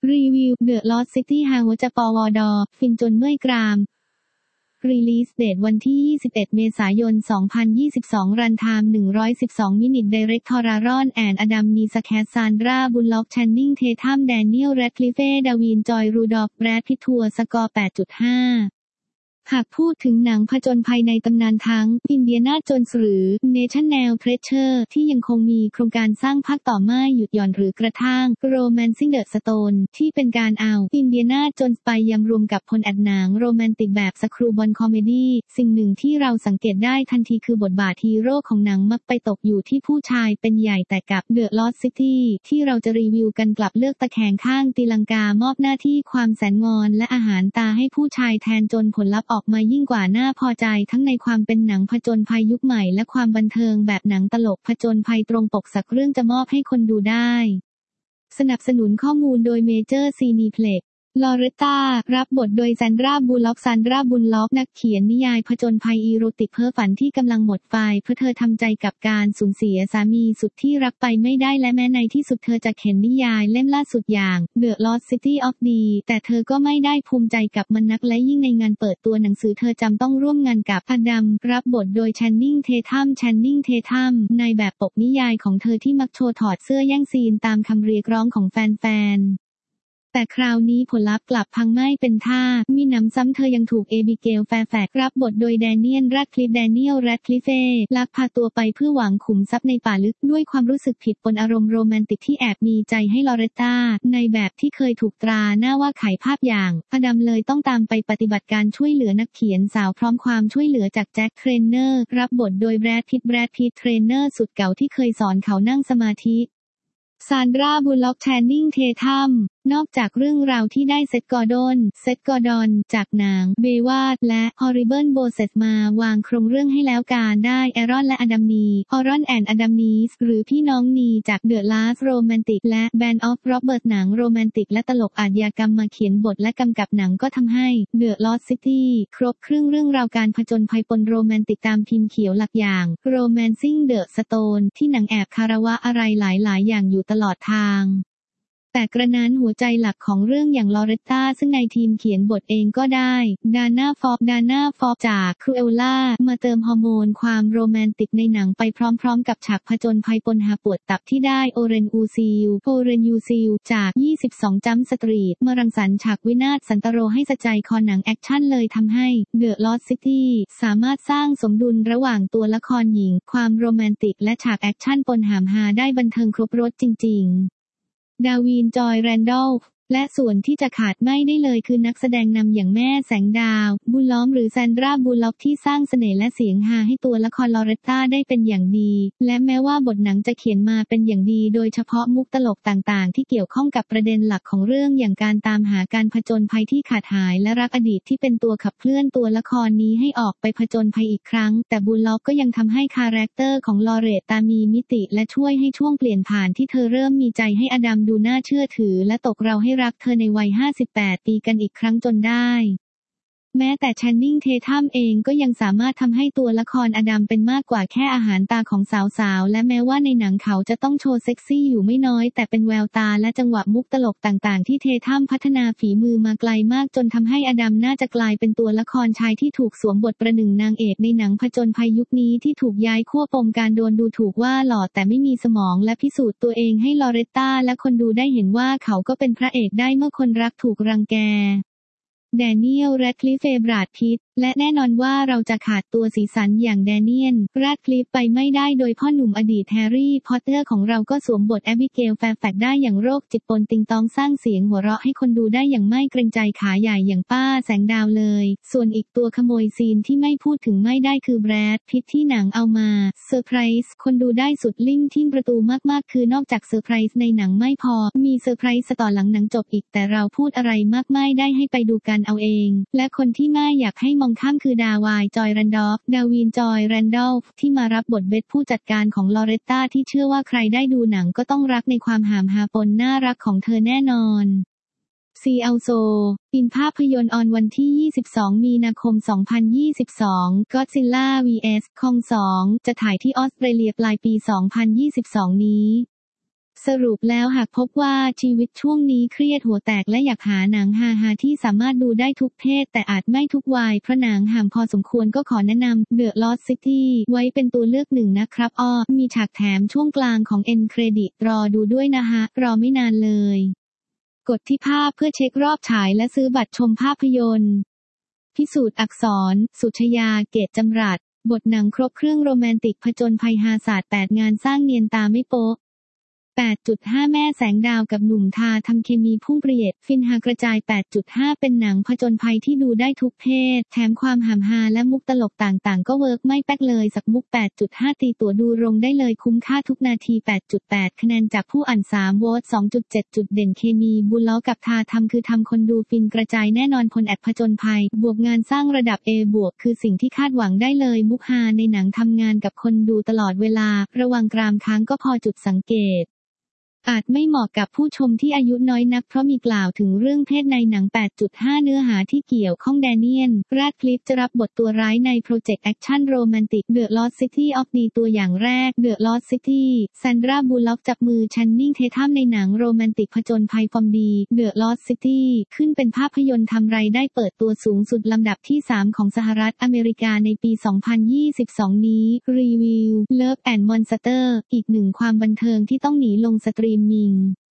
รีวิว The Lost City ฮาวจะปวดฟินจนเมื่อยกรามรีลีสเดทวันที่ 21 เมษายน 2022 รันไทม์ 112 มินิท ไดเรกทอรารอนแอนอดัม นีสแคส ซานดรา บุลล็อก แชนนิง เททัม แดเนียล แรดคลิฟเฟ่ ดาวิน จอย รูดอล์ฟ แบรด พิต ทัวร์ สกอร์ 8.5หากพูดถึงหนังผจญภัยในตำนานทั้งอินเดียนาโจนส์หรือ National Treasure ที่ยังคงมีโครงการสร้างภาคต่อไม่หยุดหย่อนหรือกระทั่ง Romancing the Stone ที่เป็นการเอาอินเดียนาโจนส์ไปยำรวมกับพลแอดหนังโรแมนติกแบบสครูบอลคอมเมดี้สิ่งหนึ่งที่เราสังเกตได้ทันทีคือบทบาทฮีโร่ของหนังมักไปตกอยู่ที่ผู้ชายเป็นใหญ่แต่กับ The Lost City ที่เราจะรีวิวกันกลับเลือกตะแคงข้างตีลังกามอบหน้าที่ความแสนงอนและอาหารตาให้ผู้ชายแทนจนผลลัพธ์ออกมายิ่งกว่าน่าพอใจทั้งในความเป็นหนังผจญภัยยุคใหม่และความบันเทิงแบบหนังตลกผจญภัยตรงปกสักเรื่องจะมอบให้คนดูได้สนับสนุนข้อมูลโดยเมเจอร์ซีนีเพล็กซ์ลอเรตตารับบทโดยแซนดรา บูลล็อกซานดรา บุลล็อกนักเขียนนิยายผจญภัยอีโรติกเพ้อฝันที่กำลังหมดไฟเพราะเธอทำใจกับการสูญเสียสามีสุดที่รักไปไม่ได้และแม้ในที่สุดเธอจะเขียนนิยายเล่มล่าสุดอย่าง The Lost City of D แต่เธอก็ไม่ได้ภูมิใจกับมันนักและยิ่งในงานเปิดตัวหนังสือเธอจำต้องร่วมงานกับอดัมรับบทโดยแชนนิง เททัมในแบบปกนิยายของเธอที่มักโชว์ถอดเสื้อแย่งซีนตามคำเรียกร้องของแฟนๆแต่คราวนี้ผลลัพธ์กลับพังไม่เป็นท่ามีหนำซ้ำเธอยังถูกเอบิเกล แฟร์แฟกซ์รับบทโดยแดเนียล แรดคลิฟเฟ่ลักพาตัวไปเพื่อหวังขุมทรัพย์ในป่าลึกด้วยความรู้สึกผิดปนอารมณ์โรแมนติกที่แอบมีใจให้ลอเรตตาในแบบที่เคยถูกตราหน้าว่าขายภาพอย่างอดัมเลยต้องตามไปปฏิบัติการช่วยเหลือนักเขียนสาวพร้อมความช่วยเหลือจากแจ็ค เทรนเนอร์รับบทโดยแบรดพิตเทรนเนอร์สุดเก่าที่เคยสอนเขานั่งสมาธิซานดรา บุลล็อก แชนนิง เททัมนอกจากเรื่องราวที่ได้เซธ กอร์ดอนจากหนังเบวาดและ Horrible Bosses มาวางโครงเรื่องให้แล้วการได้แอรอนและอดัมนีออรอนแอนด์อดัมนีสหรือพี่น้องนีจาก The Last Romantic และ Band of Brothers หนังโรแมนติกและตลกอาชญากรรมมาเขียนบทและกำกับหนังก็ทำให้ The Lost City ครบเครื่องเรื่องราวการผจญภัยปนโรแมนติกตามพิมพ์เขียวหลักอย่าง Romancing the Stone ที่หนังแอบคารวะอะไรหลายอย่างอยู่ตลอดทางแต่กระนั้นหัวใจหลักของเรื่องอย่างลอเรตตาซึ่งในทีมเขียนบทเองก็ได้ดาน่าฟอบจากครูเอลล่ามาเติมฮอร์โมนความโรแมนติกในหนังไปพร้อมๆกับฉากผจญภัยปนหาปวดตับที่ได้โอเรนยูซิลจาก22 จัมป์สตรีทมารังสรรค์ฉากวินาศสันตโรให้สะใจคอหนังแอคชั่นเลยทำให้ The Lost City สามารถสร้างสมดุลระหว่างตัวละครหญิงความโรแมนติกและฉากแอคชั่นปนหามฮาได้บันเทิงครบรสจริงๆดาวิน จอย แรนดอลฟ์และส่วนที่จะขาดไม่ได้เลยคือนักแสดงนำอย่างแม่แสงดาวบุลล้อมหรือแซนดรา บุลล็อกที่สร้างเสน่ห์และเสียงฮาให้ตัวละครลอเรตตาได้เป็นอย่างดีและแม้ว่าบทหนังจะเขียนมาเป็นอย่างดีโดยเฉพาะมุกตลกต่างๆที่เกี่ยวข้องกับประเด็นหลักของเรื่องอย่างการตามหาการผจญภัยที่ขาดหายและรักอดีตที่เป็นตัวขับเคลื่อนตัวละครนี้ให้ออกไปผจญภัยอีกครั้งแต่บุลล็อกก็ยังทำให้คาแรคเตอร์ของลอเรตตามีมิติและช่วยให้ช่วงเปลี่ยนผ่านที่เธอเริ่มมีใจให้อดัมดูน่าเชื่อถือและตกเราให้รักเธอในวัย58 ปีกันอีกครั้งจนได้แม้แต่แชนนิง เททัมเองก็ยังสามารถทำให้ตัวละครอดัมเป็นมากกว่าแค่อาหารตาของสาวๆและแม้ว่าในหนังเขาจะต้องโชว์เซ็กซี่อยู่ไม่น้อยแต่เป็นแววตาและจังหวะมุกตลกต่างๆที่เททัมพัฒนาฝีมือมาไกลมากจนทำให้อดัมน่าจะกลายเป็นตัวละครชายที่ถูกสวมบทประหนึ่งนางเอกในหนังผจญภัยยุคนี้ที่ถูกย้ายขั้วปมการโดนดูถูกว่าหล่อแต่ไม่มีสมองและพิสูจน์ตัวเองให้ลอเรตตาและคนดูได้เห็นว่าเขาก็เป็นพระเอกได้เมื่อคนรักถูกรังแกแดเนียล แรดคลิฟเฟ่ บราด พิตและแน่นอนว่าเราจะขาดตัวสีสันอย่างแดเนียล แรดคลิฟไปไม่ได้โดยพ่อหนุ่มอดีตแฮร์รี่ พอตเตอร์ของเราก็สวมบทแอบิเกล แฟร์แฟกซ์ได้อย่างโรคจิตปนติงตองสร้างเสียงหัวเราะให้คนดูได้อย่างไม่เกรงใจขาใหญ่อย่างป้าแสงดาวเลยส่วนอีกตัวขโมยซีนที่ไม่พูดถึงไม่ได้คือแบรด พิตที่หนังเอามาเซอร์ไพรส์คนดูได้สุดลิ่มทิ่มประตูมากๆคือนอกจากเซอร์ไพรส์ในหนังไม่พอมีเซอร์ไพรส์ต่อหลังหนังจบอีกแต่เราพูดอะไรมากไม่ได้ให้ไปดูกันเอาเองและคนที่ไม่อยากให้มองข้ามคือดาวิน จอย แรนดอลฟ์ที่มารับบทเบธผู้จัดการของลอเรตตาที่เชื่อว่าใครได้ดูหนังก็ต้องรักในความหามฮาปนน่ารักของเธอแน่นอนซีอัลโซอินภาพยนตร์ออนวันที่ 22 มีนาคม 2022 Godzilla vs Kong 2 จะถ่ายที่ออสเตรเลียปลายปี 2022 นี้สรุปแล้วหากพบว่าชีวิตช่วงนี้เครียดหัวแตกและอยากหาหนังฮาๆที่สามารถดูได้ทุกเพศแต่อาจไม่ทุกวัยเพราะหนังห่ามพอสมควรก็ขอแนะนำ The Lost City ไว้เป็นตัวเลือกหนึ่งนะครับมีฉากแถมช่วงกลางของ End Credit รอดูด้วยนะฮะรอไม่นานเลยกดที่ภาพเพื่อเช็ครอบฉายและซื้อบัตรชมภาพยนตร์พิสูจน์อักษรสุชยาเกตจำรัดบทหนังครบเครื่องโรแมนติกผจญภัยฮาศาสตร์8งานสร้างเนียนตาไม่โป๊ะ8.5 แม่แสงดาวกับหนุ่มทาทำเคมีพุ่งเปรียดฟินฮากระจาย 8.5 เป็นหนังผจญภัยที่ดูได้ทุกเพศแถมความหำฮาและมุกตลกต่างๆก็เวิร์กไม่แป๊กเลยสักมุก 8.5 ตีตั๋วดูโรงได้เลยคุ้มค่าทุกนาที 8.8 คะแนนจากผู้อ่าน3โหวต 2.7 จุดเด่นเคมีบุญล้อกับทาทำคือทำคนดูฟินกระจายแน่นอนพลแอดผจญภัยบวกงานสร้างระดับ A บวกคือสิ่งที่คาดหวังได้เลยมุกฮาในหนังทำงานกับคนดูตลอดเวลาระวังกรามค้างก็พอจุดสังเกตอาจไม่เหมาะกับผู้ชมที่อายุน้อยนักเพราะมีกล่าวถึงเรื่องเพศในหนัง 8.5 เนื้อหาที่เกี่ยวข้องแดเนียล แรดคลิฟจะรับบทตัวร้ายในโปรเจกต์แอคชั่นโรแมนติก The Lost City of Me ตัวอย่างแรก The Lost City แซนดรา บูลล็อกจับมือแชนนิง เททัมในหนังโรแมนติกผจญภัยฟอร์มดี The Lost City ขึ้นเป็นภาพยนตร์ทำรายได้เปิดตัวสูงสุดลำดับที่ 3 ของสหรัฐอเมริกาในปี 2022 นี้ รีวิว Love and Monster อีกหนึ่งความบันเทิงที่ต้องหนีลงสตรีมมิ่ง